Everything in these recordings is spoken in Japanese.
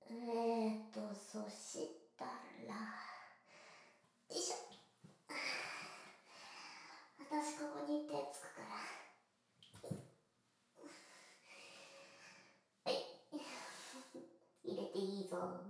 そしたら、よいしょ。私ここに手つくから。はい。入れていいぞ。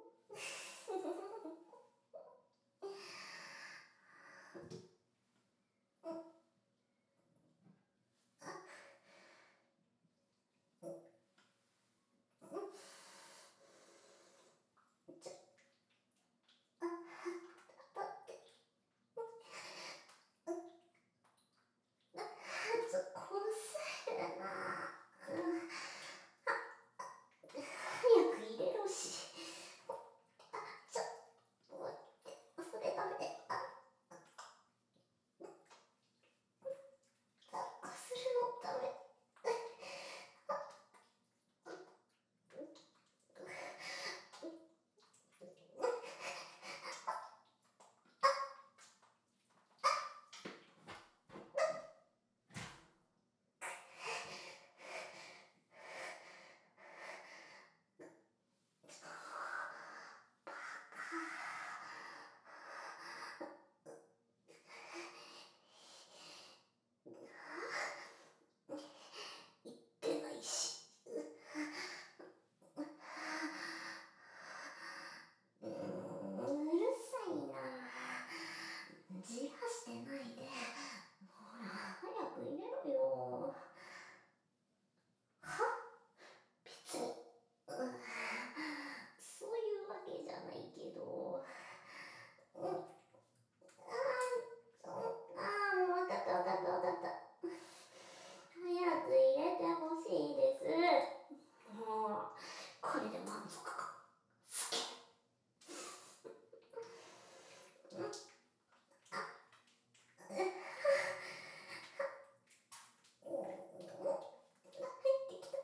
こせるな。早く入れろし。待って、それダメ。こするのダメ。言ってないし。うるさいな。じらしてないで。ほら、早く入れろよ。は？別に。そういうわけじゃないけど。もうわかったわかったわかった。早く入れてほしいです。もう、これで満足か。好き。入ってきた。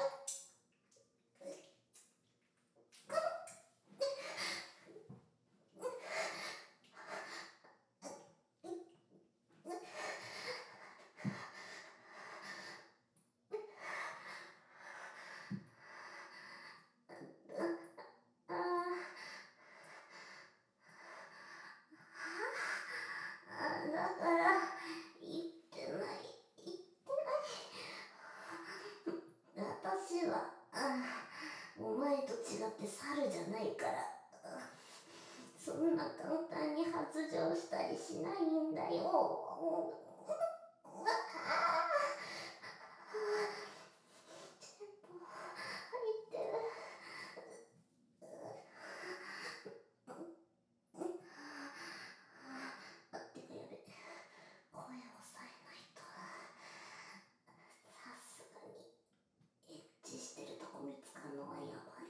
だから、言ってない。私は、お前と違って猿じゃないから、そんな簡単に発情したりしないんだよ。テンポ入ってる。てかやべ、声を抑えないと。さすがにエッチしてるとこ見つかるのはやばい。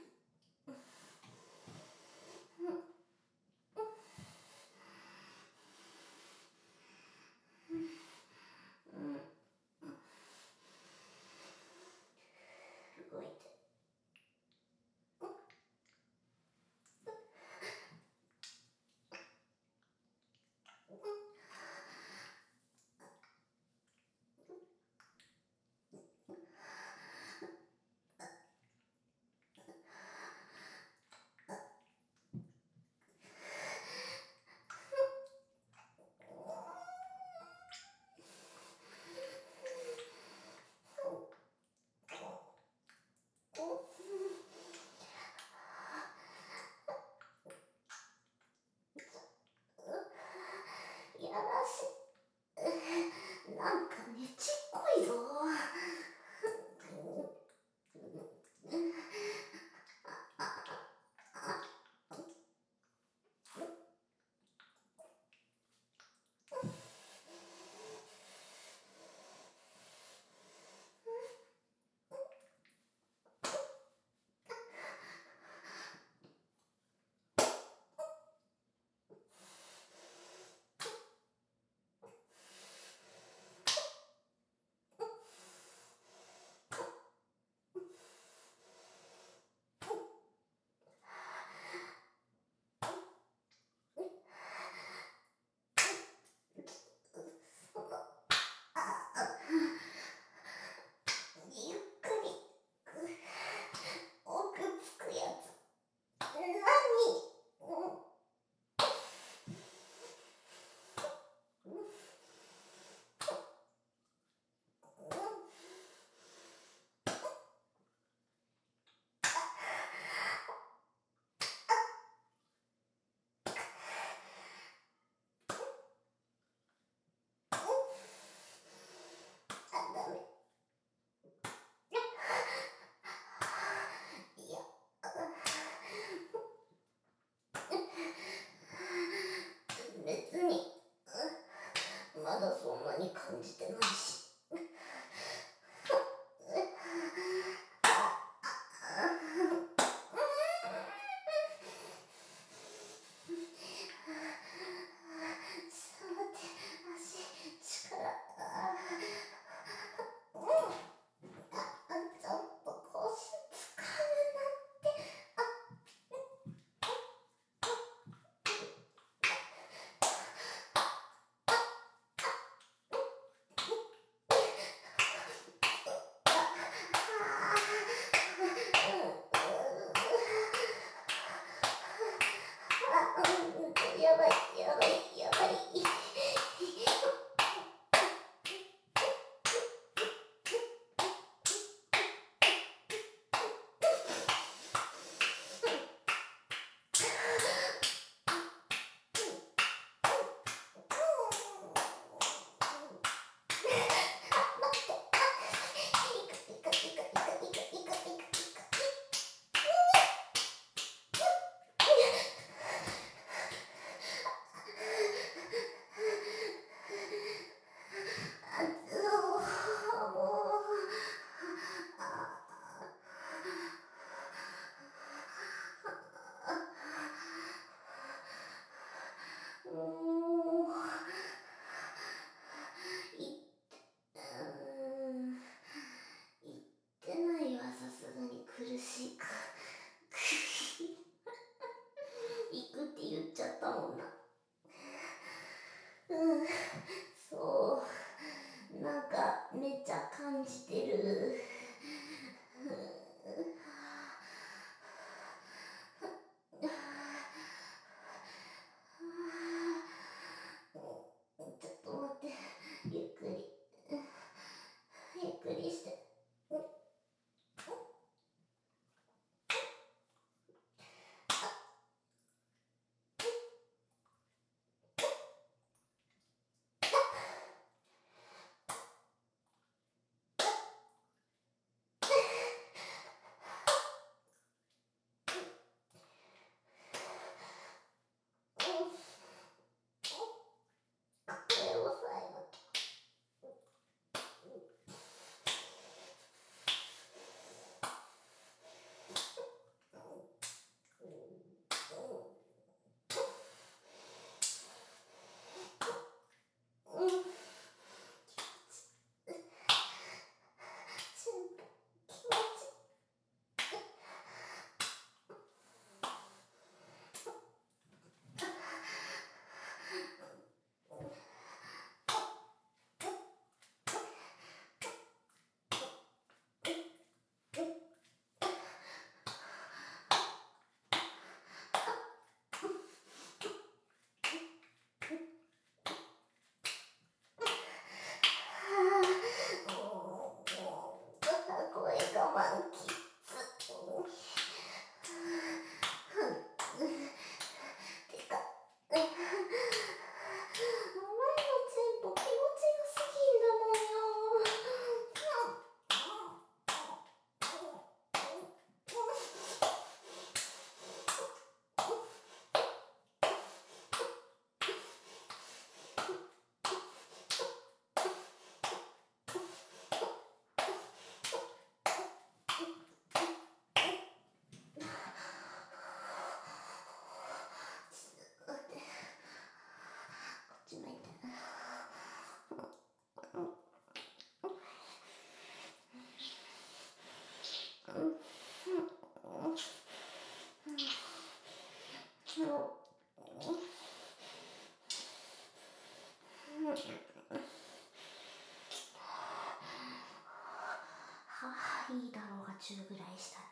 いいだろうが中ぐらいしたって。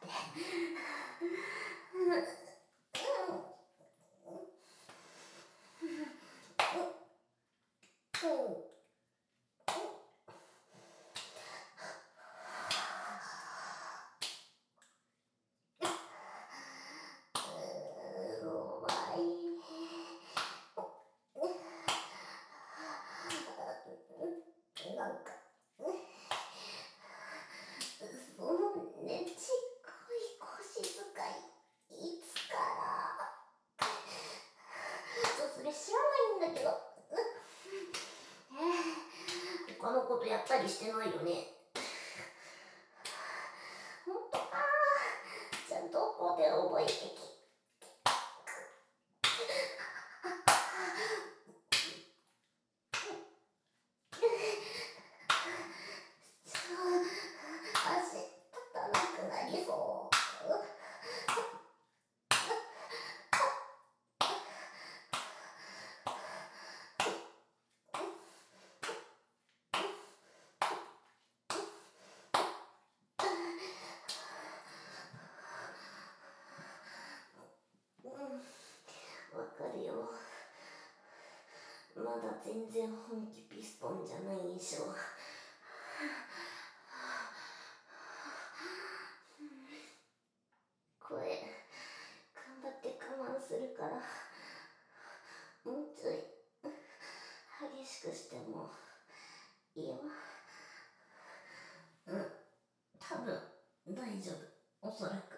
なんかそのねちっこい腰使いいつからそれ知らないんだけど。他のことやったりしてないよね。ほんとか。じゃあどこで覚えてき足立たなくなりそう。わかるよ。まだ全然本気ピストンじゃない印象。声頑張って我慢するから、もうちょい激しくしてもいいわ。多分大丈夫、おそらく。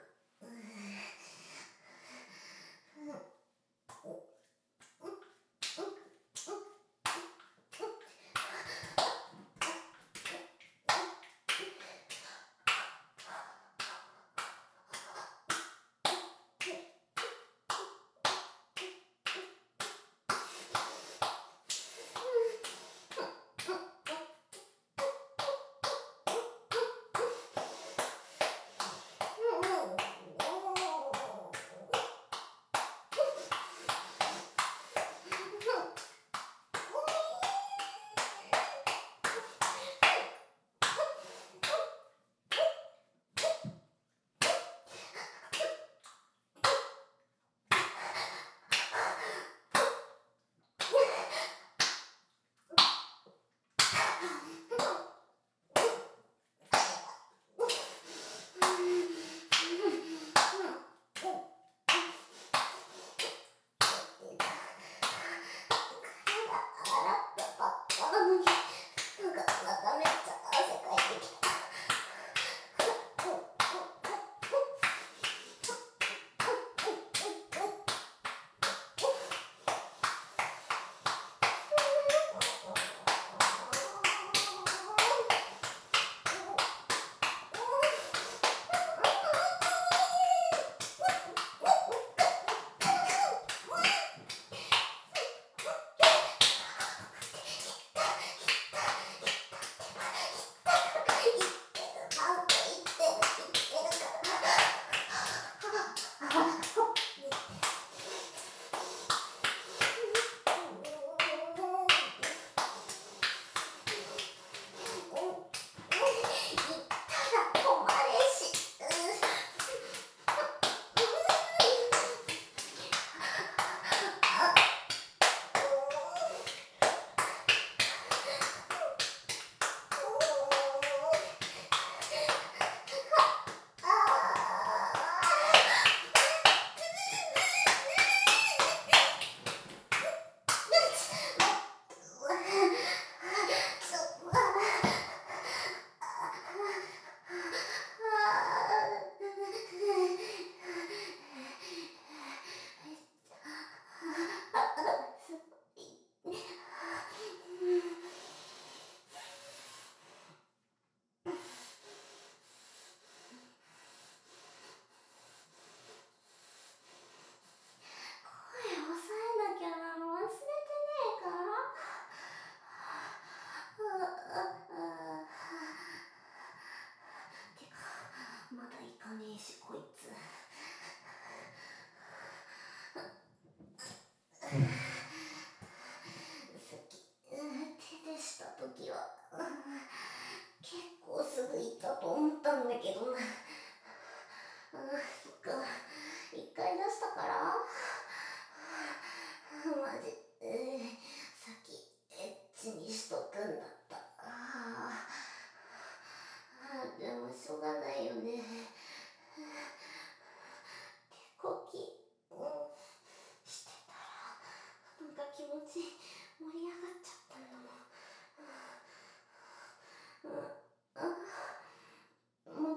時は結構すぐ行ったと思ったんだけど、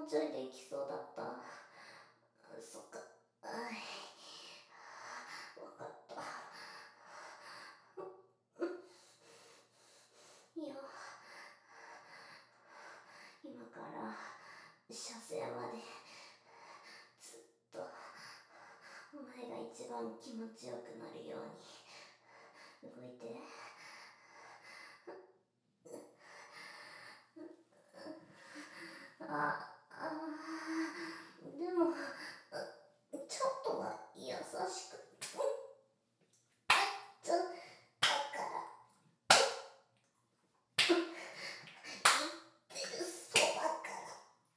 ちょいできそうだった。そっか。わかった。いや、今から射精までずっとお前が一番気持ちよくなるように動いて。でもちょっとは優しく。だから言ってるそばから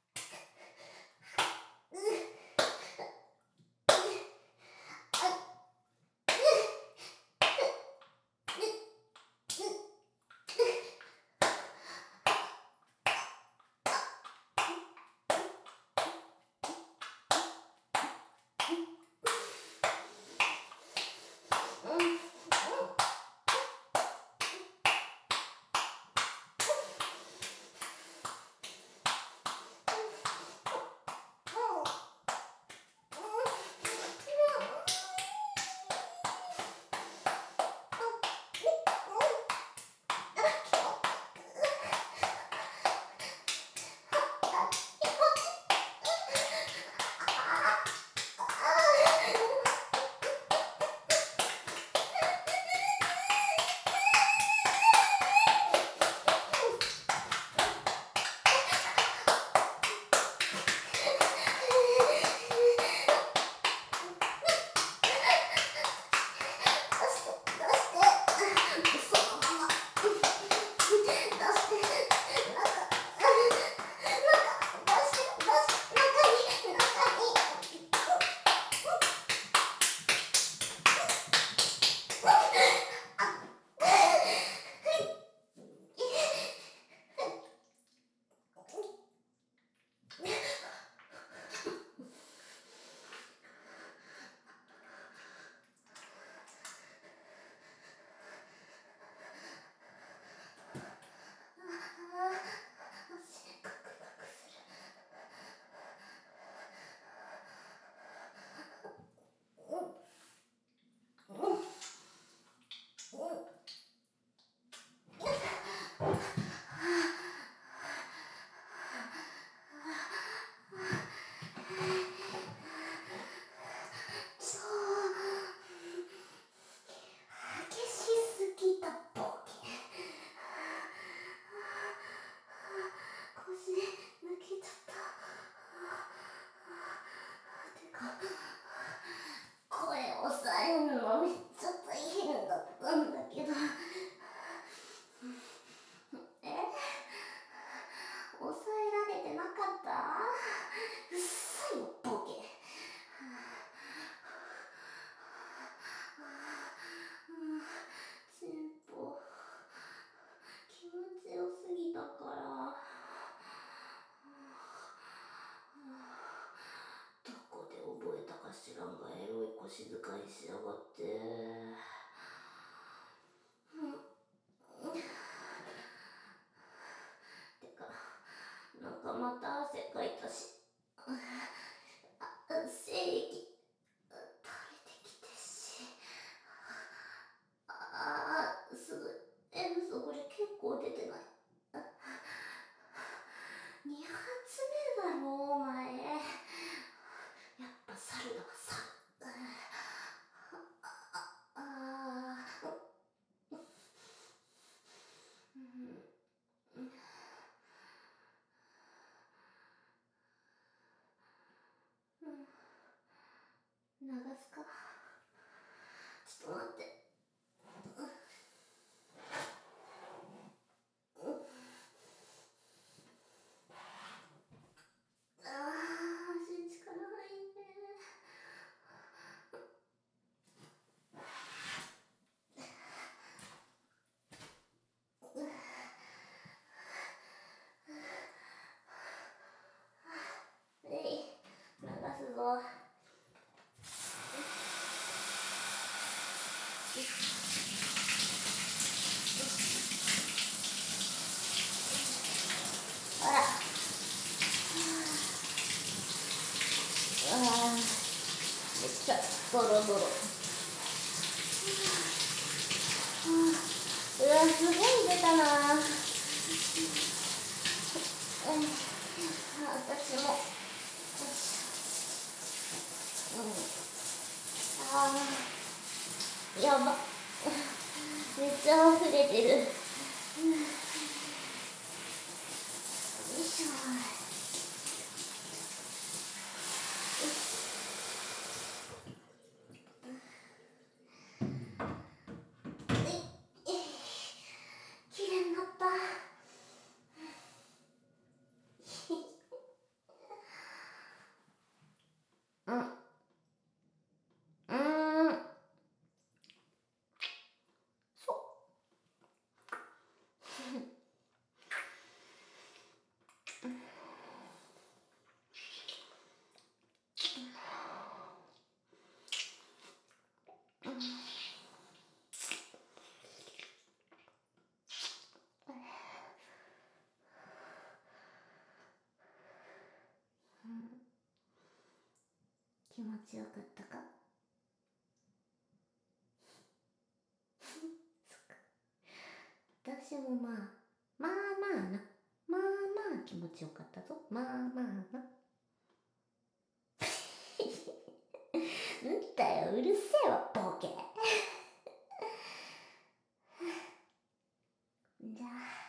知らんがエロい腰遣いしやがって。てか、なんかまた汗かいたし、精液垂れてきてし、すぐ嘘、これ結構出てない。2発目だろお前。やっぱ猿だわ、猿。流すか。ちょっと待って。足力入んね。流すぞ。ほら。 ドロドロ。うわ、すごい出たな。私も。やば。めっちゃ溢れてる。よいしょ。きれいになった。そう気持ちよかったか？そっか。私もまあな。まあ気持ちよかったぞ。まあな。うんだよ、うるせえわ、ボケ。じゃあ。